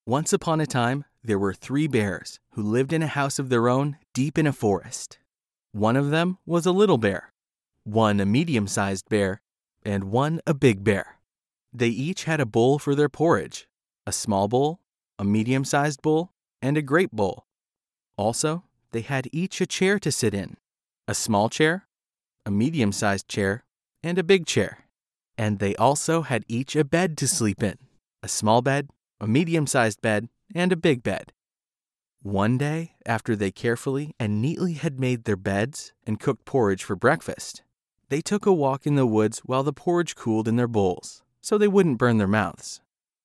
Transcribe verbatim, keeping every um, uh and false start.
Once upon a time, there were three bears who lived in a house of their own deep in a forest. One of them was a little bear, one a medium-sized bear, and one a big bear. They each had a bowl for their porridge, a small bowl, a medium-sized bowl, and a great bowl. Also, they had each a chair to sit in, a small chair, a medium-sized chair, and a big chair. And they also had each a bed to sleep in, a small bed, a medium-sized bed, and a big bed. One day, after they carefully and neatly had made their beds and cooked porridge for breakfast, they took a walk in the woods while the porridge cooled in their bowls, so they wouldn't burn their mouths.